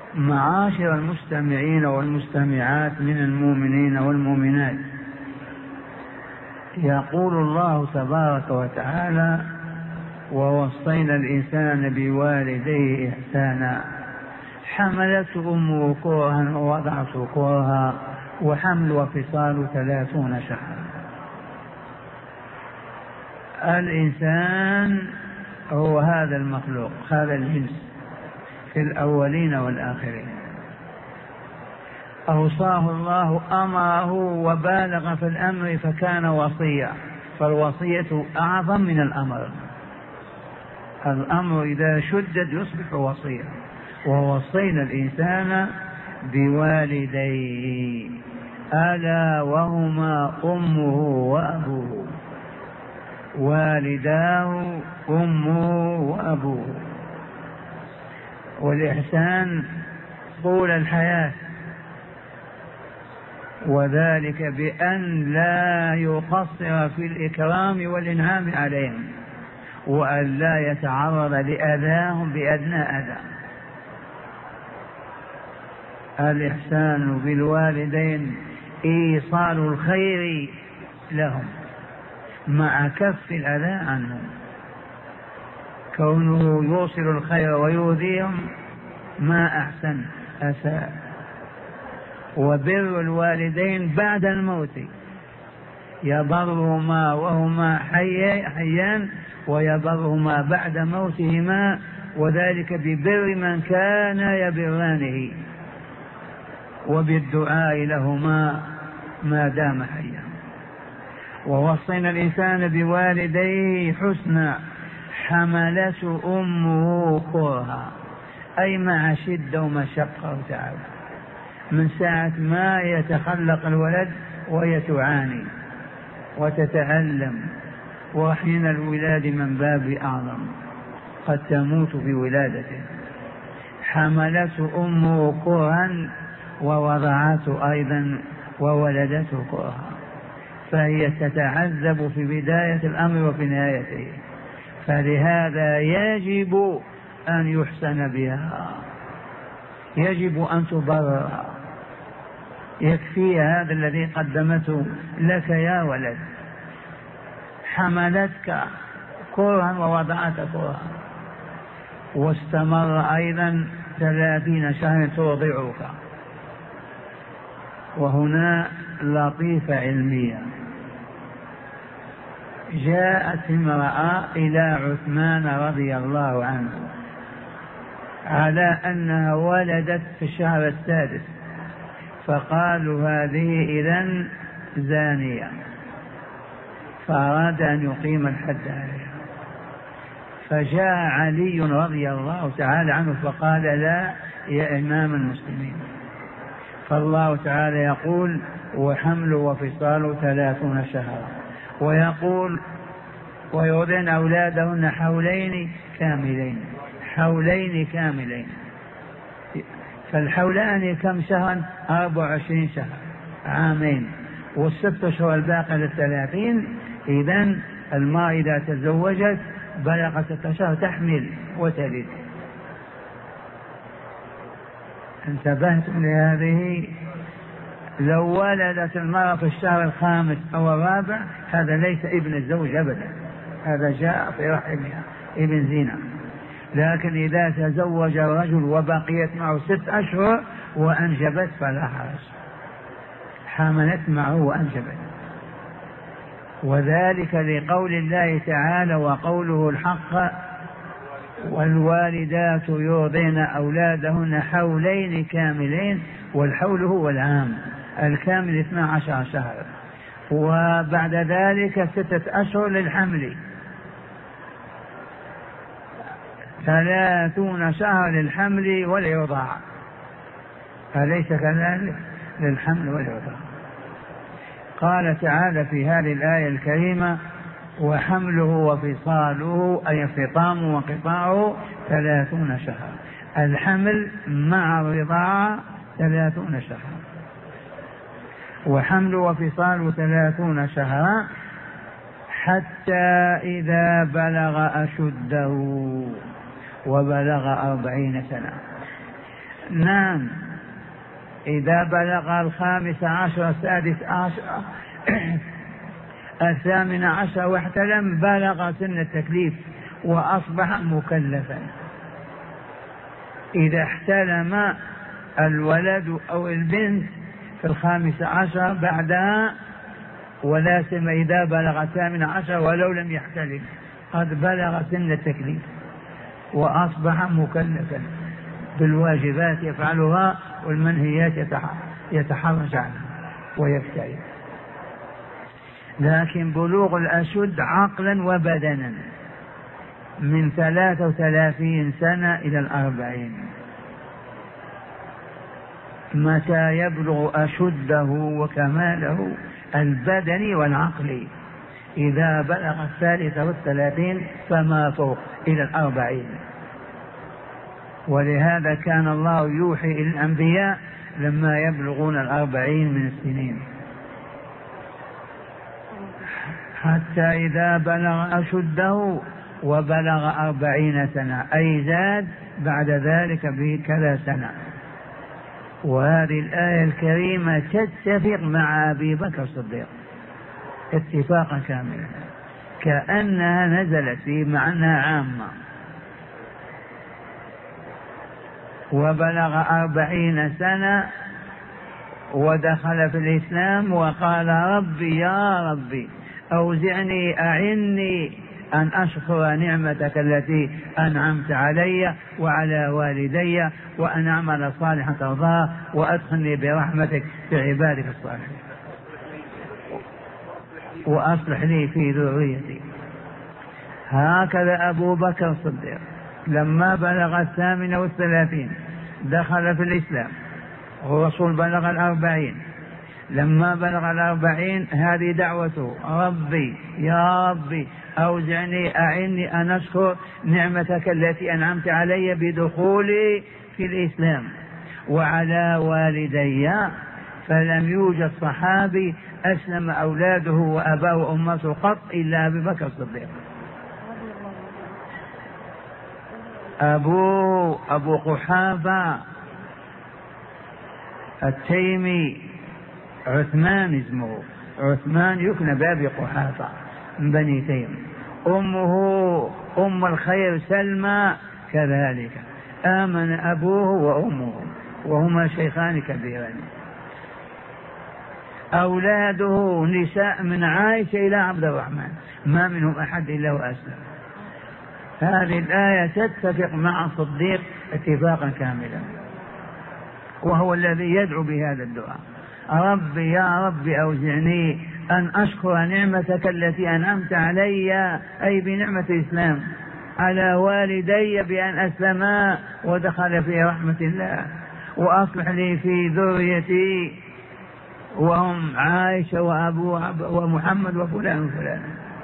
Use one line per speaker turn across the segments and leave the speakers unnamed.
معاشر المستمعين والمستمعات من المؤمنين والمؤمنات، يقول الله تبارك وتعالى: ووصينا الإنسان بوالديه إحسانا حملته أمه كرها ووضعته كرها وحمل وفصال 30 شهرا. الإنسان هو هذا المخلوق، هذا الجنس في الأولين والآخرين. أوصاه الله، أمره وبالغ في الأمر فكان وصيا، فالوصية أعظم من الأمر. الأمر إذا شدد يصبح وصيا. ووصينا الإنسان بوالديه ألا وهما أمه وأبوه، والداه أمه وأبوه. والإحسان طول الحياة، وذلك بأن لا يقصر في الإكرام والإنعام عليهم، وأن لا يتعرض لأذاهم بأدنى أذى. الإحسان بالوالدين إيصال الخير لهم مع كف الأذى عنهم، كونه يوصل الخير ويؤذيهم ما أحسن أساء. وبر الوالدين بعد الموت، يبرهما وهما حيان ويبرهما بعد موتهما، وذلك ببر من كان يبرانه وبالدعاء لهما ما دام حيا. ووصينا الإنسان بوالديه حسنا حملته أمه كرها، أي مع شدة ومشقة وتعب، من ساعة ما يتخلق الولد وهي تعاني وتتألم، وحين الولاد من باب أعظم قد تموت في ولادته. حملته أمه كرها ووضعته أيضا وولدته كرها، فهي تتعذب في بداية الأمر وفي نهايته، فلهذا يجب أن يحسن بها، يجب أن تبرر. يكفي هذا الذي قدمته لك يا ولد، حملتك كرها ووضعتك كرها، واستمر أيضا 30 شهرا ترضعك. وهنا لطيفة علمية. جاءت امرأة إلى عثمان رضي الله عنه على أنها ولدت في الشهر السادس، فقالوا هذه إذن زانية، فأراد أن يقيم الحد عليها. فجاء علي رضي الله تعالى عنه فقال: لا يا إمام المسلمين، فالله تعالى يقول: وحمل وفصال 30 شهرا، ويقول: ويرضعن أولادهن حولين كاملين، حولين كاملين. فالحولان كم شهرا؟ 24 شهر، عامين، والست أشهر الباقي 30. إذن المرأة إذا تزوجت بلغ 6 شهر تحمل وتلد. انتبهتم لهذه؟ لو ولدت المرأة في الشهر الخامس أو الرابع هذا ليس ابن الزوج أبدا، هذا جاء في رحمها ابن زينة. لكن إذا تزوج الرجل وبقيت معه 6 أشهر وأنجبت فلا حرج، حملت معه وأنجبت. وذلك لقول الله تعالى وقوله الحق: والوالدات يرضعن أولادهن حولين كاملين، والحول هو العام، الكامل 12 شهر، وبعد ذلك 6 أشهر للحمل، 30 شهر للحمل والرضاعة، أليس كذلك؟ للحمل والرضاعة. قال تعالى في هذه الآية الكريمة: وحمله وفصاله، أي فطامه وقطاعه 30 شهرا. الحمل مع الرضاعة 30 شهرا، وحمله وفصاله 30 شهرا، حتى إذا بلغ أشده وبلغ 40 سنة. نعم، إذا بلغ 15 16 18 واحتلم بلغ سن التكليف وأصبح مكلفا. إذا احتلم الولد أو البنت في 15 بعدها، ولا سيما إذا بلغ 18 ولو لم يحتلم قد بلغ سن التكليف وأصبح مكلفا بالواجبات يفعلها والمنهيات يتحرج عنها ويبتعد. لكن بلوغ الأشد عقلا وبدنا من 33 سنة إلى 40. متى يبلغ أشده وكماله البدني والعقلي؟ إذا بلغ 33 فما فوق إلى 40. ولهذا كان الله يوحي إلى الأنبياء لما يبلغون 40 من السنين، حتى إذا بلغ أشده وبلغ 40 سنة أي زاد بعد ذلك بكذا سنة. وهذه الآية الكريمة تتفق مع أبي بكر الصديق اتفاقا كاملا، كأنها نزلت في معنى عامة. وبلغ 40 سنة ودخل في الإسلام وقال ربي يا ربي أوزعني أعني أن أشكر نعمتك التي أنعمت علي وعلى والدي وأن أعمل صالحا ترضاه وأدخلني برحمتك في عبادك الصالحين وأصلح لي في ذريتي. هكذا أبو بكر الصديق لما بلغ 38 دخل في الإسلام، والرسول بلغ 40. لما بلغ 40 هذه دعوته ربي يا ربي أوزعني أعني أن أشكر نعمتك التي أنعمت علي بدخولي في الإسلام وعلى والدي. فلم يوجد صحابي أسلم أولاده وأباه وأمته قط إلا أبي بكر الصديق. أبو قحافة التيمي عثمان اسمه، عثمان يكنى بأبي قحافة من بني تيم. أمه أم الخير سلمى كذلك، آمن أبوه وأمه وهما شيخان كبيران. أولاده نساء من عائشة إلى عبد الرحمن ما منهم أحد إلا وأسلم. هذه الآية تتفق مع الصديق اتفاقا كاملا، وهو الذي يدعو بهذا الدعاء ربي يا ربي أوزعني أن أشكر نعمتك التي أنعمت علي أي بنعمة الإسلام على والدي بأن أسلما ودخل في رحمة الله وأصلح لي في ذريتي وهم عائشة ومحمد وفلان وفلان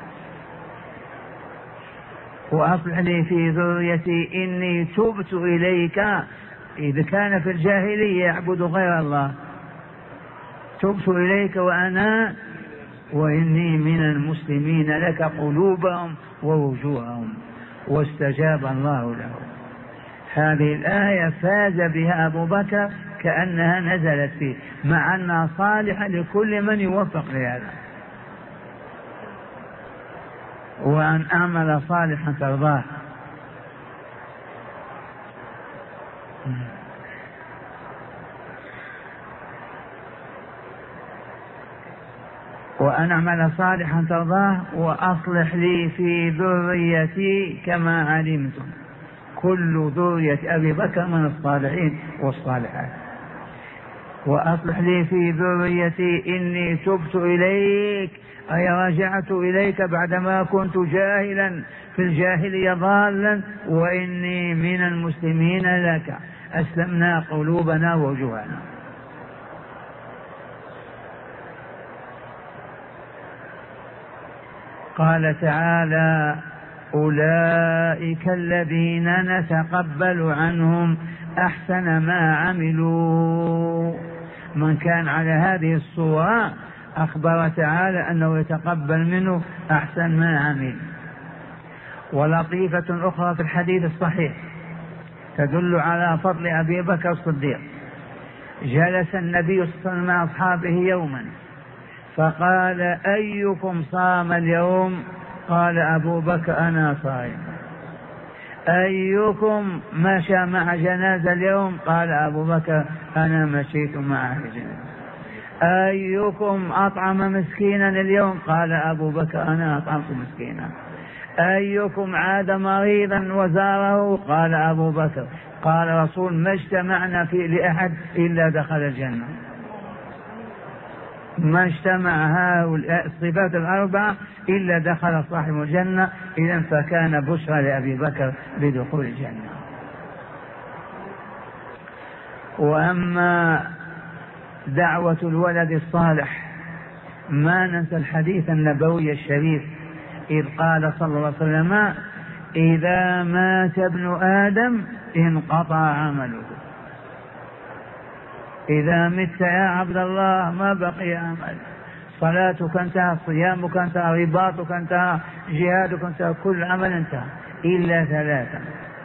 وأصلح لي في ذريتي إني تبت إليك. إذا كان في الجاهلية يعبد غير الله، تبت إليك وإني من المسلمين لك قلوبهم ووجوههم واستجاب الله له. هذه الآية فاز بها أبو بكر كأنها نزلت فيه، مع أنها صالحة لكل من يوفق لهذا. وأن أعمل صالحا ترضاه. وأن أعمل صالحا ترضاه وأصلح لي في ذريتي كما علمتم. كل ذرية أبي بكر من الصالحين والصالحات. وأصلح لي في ذريتي إني تبت إليك أي رجعت إليك بعدما كنت جاهلا في الجاهلية ضالا وإني من المسلمين لك أسلمنا قلوبنا ووجوهنا. قال تعالى أولئك الذين نتقبل عنهم أحسن ما عملوا. من كان على هذه الصورة أخبر تعالى أنه يتقبل منه أحسن ما عمل. ولطيفة أخرى في الحديث الصحيح تدل على فضل أبي بكر الصديق. جلس النبي صلى الله عليه وسلم مع أصحابه يوما فقال: أيكم صام اليوم؟ قال أبو بكر: أنا صائم. أيكم مشى مع جنازة اليوم؟ قال أبو بكر: أنا مشيت مع جنازة. أيكم أطعم مسكينا اليوم؟ قال أبو بكر: أنا أطعمت مسكينا. أيكم عاد مريضا وزاره؟ قال أبو بكر. قال رسول: ما اجتمعنا في لأحد إلا دخل الجنة. ما اجتمع هؤلاء الصفات الأربعة إلا دخل صاحب الجنة. إذن فكان بشرى لأبي بكر بدخول الجنة. وأما دعوة الولد الصالح، ما ننسى الحديث النبوي الشريف إذ قال صلى الله عليه وسلم: إذا مات ابن آدم انقطع عمله. إذا مت يا عبد الله ما بقي عمل، صلاتك انتهى، صيامك انتهى، رباطك انتهى، جهادك انتهى، كل عمل انتهى إلا ثلاثة.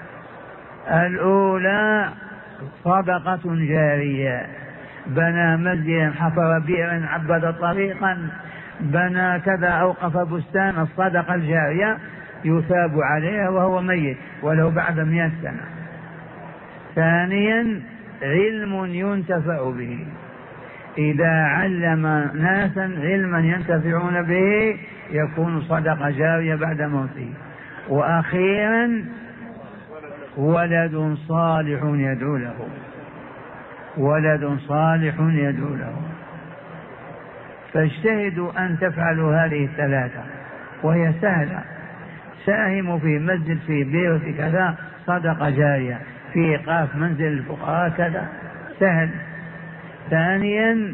الأولى صدقة جارية، بنى مسجدا، حفر بئرا، عبد طريقا، بنى كذا، أوقف بستان، الصدقة الجارية يثاب عليها وهو ميت ولو بعد 100 سنة. ثانيا علم ينتفع به، إذا علم ناسا علما ينتفعون به يكون صدقة جارية بعد موته. وأخيرا ولد صالح يدعو له، ولد صالح يدعو له. فاجتهدوا أن تفعلوا هذه الثلاثة وهي سهلة. ساهموا في مسجد، في بير، في كذا، صدقة جارية، في إيقاف منزل الفقراء كذا، سهل. ثانيا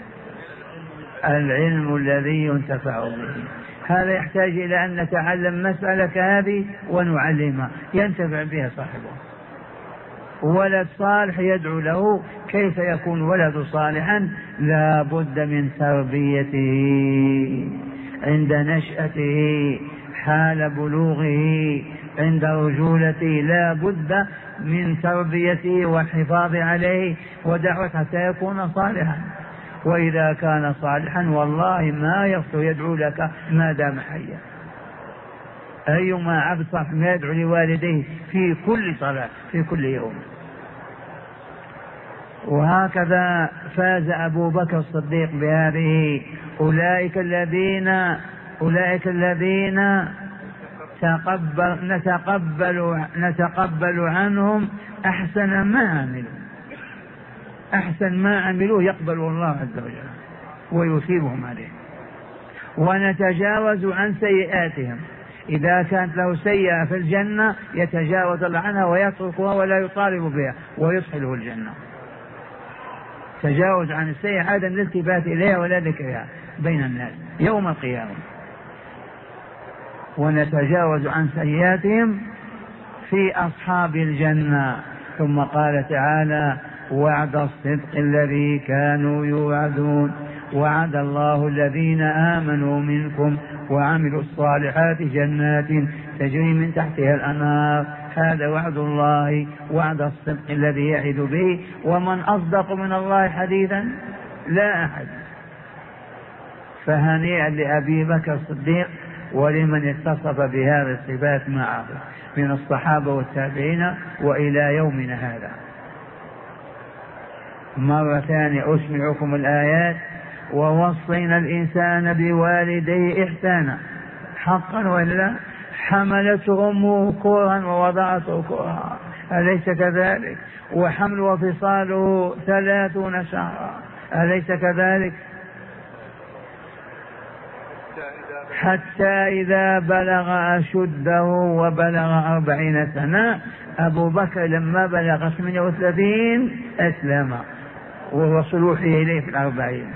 العلم الذي ينتفع به، هذا يحتاج إلى أن نتعلم مسألة كهذه ونعلمها ينتفع بها صاحبه. ولد صالح يدعو له، كيف يكون ولد صالحا؟ لا بد من تربيته عند نشأته، حال بلوغه، عند رجولته، لا بد من تربيته والحفاظ عليه ودعوة حتى يكون صالحا. وإذا كان صالحا والله ما يفتر يدعو لك ما دام حيا. أيما عبد صالح يدعو لوالديه في كل صلاة، في كل يوم. وهكذا فاز أبو بكر الصديق بهذه. أولئك الذين نتقبل عنهم أحسن ما عملوا، أحسن ما عملوا يقبل الله عز وجل ويثيبهم عليه. ونتجاوز عن سيئاتهم، إذا كانت له سيئة في الجنة يتجاوز الله عنها ويتركها ولا يطالب بها ويدخله الجنة. تجاوز عن السيئة، عدم الالتفات إليها ولا ذكرها بين الناس يوم القيامة. ونتجاوز عن سيئاتهم في أصحاب الجنة. ثم قال تعالى: وعد الصدق الذي كانوا يوعدون، وعد الله الذين آمنوا منكم وعملوا الصالحات جنات تجري من تحتها الأنهار. هذا وعد الله، وعد الصدق الذي يعد به. ومن أصدق من الله حديثا؟ لا أحد. فهنيئا لأبي بكر الصديق ولمن اتصف بهذه الصفات معه من الصحابة والتابعين وإلى يومنا هذا. مرة ثانية أسمعكم الآيات: ووصينا الإنسان بوالديه إحسانا، حقا ولا؟ حملته أمه كرها ووضعته كرها، أليس كذلك؟ وحمل وفصاله 30 شهرا، أليس كذلك؟ حتى إذا بلغ أشده وبلغ 40 سنة. أبو بكر لما بلغ 38 أسلم وهو صلوحه إليه في 40.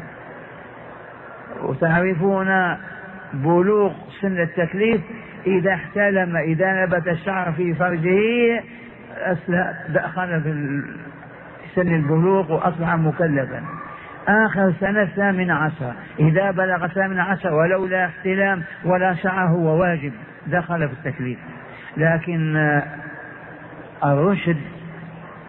وتعرفون بلوغ سن التكليف إذا احتلم، إذا نبت الشعر في فرجه دخل في سن البلوغ وأصبح مكلفا. آخر سنة 18 إذا بلغ 18 ولولا احتلام ولا شعر هو واجب، دخل في التكليف. لكن الرشد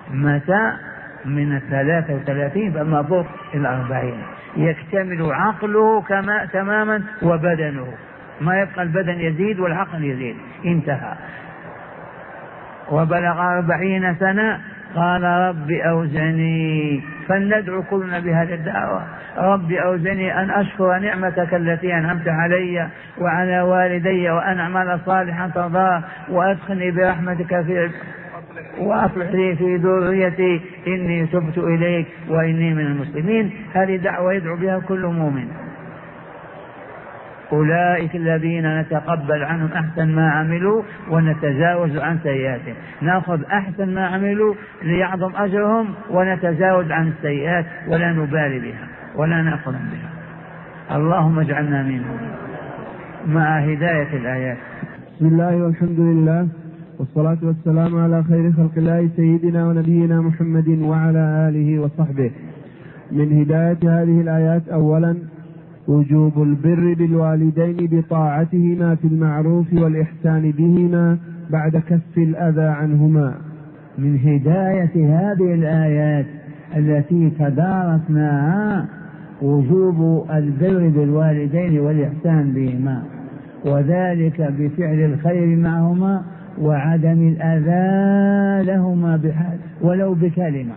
متى من 33 فما فوق 40 يكتمل عقله تماما وبدنه، ما يبقى البدن يزيد والعقل يزيد، انتهى. وبلغ 40 سنة قال رب أوزعني، فلندعو كلنا بهذه الدعوة، رب أوزعني أن أشكر نعمتك التي أنعمت علي وعلى والدي وأن أعمل صالحا ترضاه وأدخلني برحمتك وأصلح لي في ذريتي إني تبت إليك وإني من المسلمين. هذه دعوة يدعو بها كل مؤمن. أولئك الذين نتقبل عنهم أحسن ما عملوا ونتجاوز عن سيئاتهم، نأخذ أحسن ما عملوا ليعظم أجرهم ونتجاوز عن السيئات ولا نبالي بها ولا نأخذ بها. اللهم اجعلنا منهم مع هداية الآيات.
بسم الله والحمد لله والصلاة والسلام على خير خلق الله سيدنا ونبينا محمد وعلى آله وصحبه. من هداية هذه الآيات أولا وجوب البر بالوالدين بطاعتهما في المعروف والإحسان بهما بعد كف الأذى عنهما.
من هداية هذه الآيات التي تدارسناها وجوب البر بالوالدين والإحسان بهما، وذلك بفعل الخير معهما وعدم الأذى لهما بحال ولو بكلمة.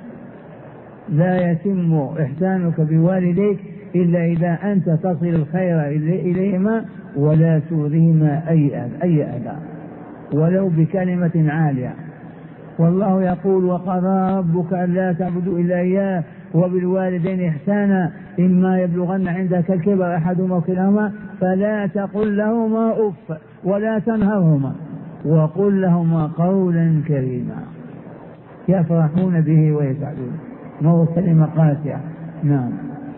لا يتم إحسانك بوالديك إلا إذا أنت تصل الخير إليهما ولا تؤذيهما أي أذى ولو بكلمة عالية. والله يقول وقضى ربك ألا تعبدوا إلا إياه وبالوالدين إحسانا إما يبلغن عندك الكبر أحدهما أو كلاهما فلا تقل لهما أف ولا تنهرهما وقل لهما قولا كريما. يفرحون به ويسعدون، ما كلمة قاسية. نعم.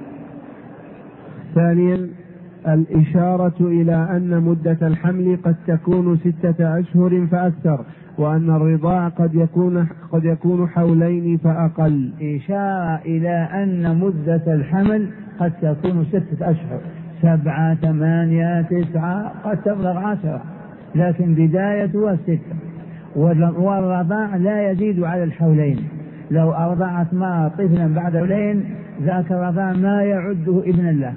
ثانيا الإشارة إلى أن مدة الحمل قد تكون 6 أشهر فأكثر، وأن الرضاع قد يكون حولين فأقل.
إشارة إلى أن مدة الحمل قد تكون 6 أشهر، 7 8 9 قد تبلغ 10، لكن بدايتها 6. والرضاع لا يزيد على الحولين. لو أرضعت ما طفلا بعد حولين ذاك الرضاع ما يعده ابنا له.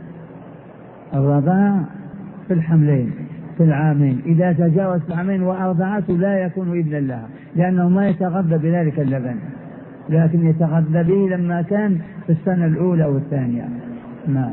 الرضاع في الحملين في العامين، إذا تجاوز العامين وأرضعته لا يكون ابنا لها، لأنه ما يتغذى بذلك اللبن، لكن يتغذى به لما كان في السنة الأولى والثانية. نعم.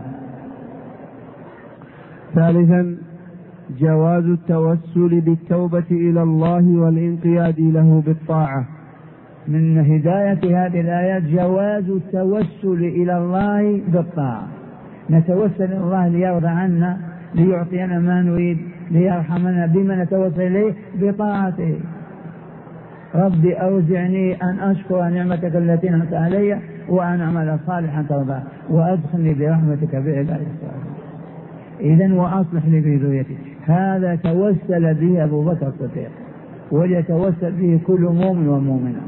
ثالثا جواز التوسل بالتوبة إلى الله والانقياد له بالطاعة.
من هداية هذه الآيات جواز التوسل إلى الله بالطاعة. نتوسل إلى الله ليرضى عنا، ليعطينا ما نريد، ليرحمنا. بما نتوسل إليه؟ بطاعته. ربي أوزعني أن أشكر نعمتك التي أنعمت علي وأن أعمل صالحا ترضاه وأدخلني برحمتك بعبادك الصالحين. إذن وأصلح لي في ذريتي. هذا توسل به أبو بكر الصديق، وليتوسل به كل مؤمن ومؤمنة.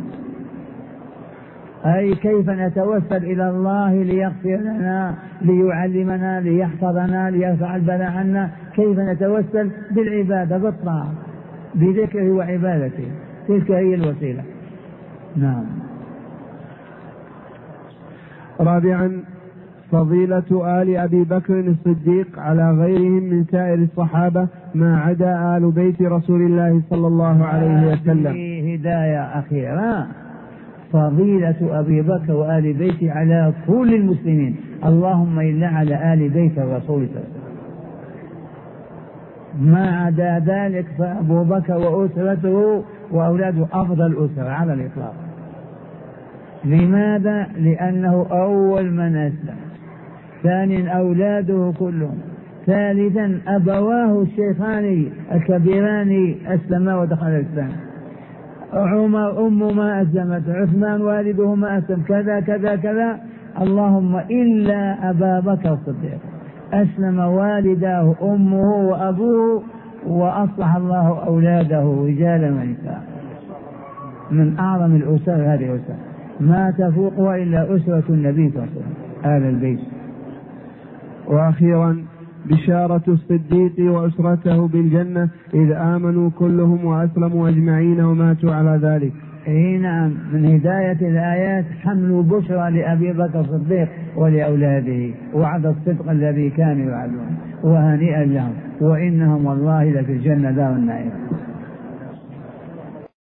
أي كيف نتوسل إلى الله ليغفر لنا، ليعلمنا، ليحفظنا، ليرفع البلاء عنا. كيف نتوسل؟ بالعبادة، بالطاعة، بذكره وعبادته، تلك هي الوسيلة. نعم.
رابعا فضيلة آل أبي بكر الصديق على غيرهم من سائر الصحابة ما عدا آل بيت رسول الله صلى الله عليه وسلم.
هداية أخيرة، فضيلة أبي بكر وآل بيته على كل المسلمين، اللهم إلا على آل بيت الرسول صلى الله عليه وسلم. ما عدا ذلك فأبو بكر وأسرته وأولاده أفضل أسرة على الإطلاق. لماذا؟ لأنه أول من أسلم، ثانيا أولاده كلهم، ثالثا أبواه الشيخان الكبيران أسلما ودخل الإسلام. عمر أمه ما أسلمت، عثمان والده ما أسلم، كذا كذا كذا. اللهم إلا أبا بكر الصديق أسلم والداه أمه وأبوه، وأصلح الله أولاده رجالا ونساء. من أعظم الأسر هذه الأسر، ما تفوقها إلا أسرة النبي صلى الله عليه وسلم آل البيت.
وأخيرا بشارة الصديق وأسرته بالجنة إذ آمنوا كلهم وأسلموا أجمعين وماتوا على ذلك.
اي نعم، من هداية الآيات حمل بشرى لأبي بكر الصديق ولأولاده، وعد الصدق الذي كانوا يوعدون، وهنيئا لهم، وإنهم والله لفي الجنة دار النعيم.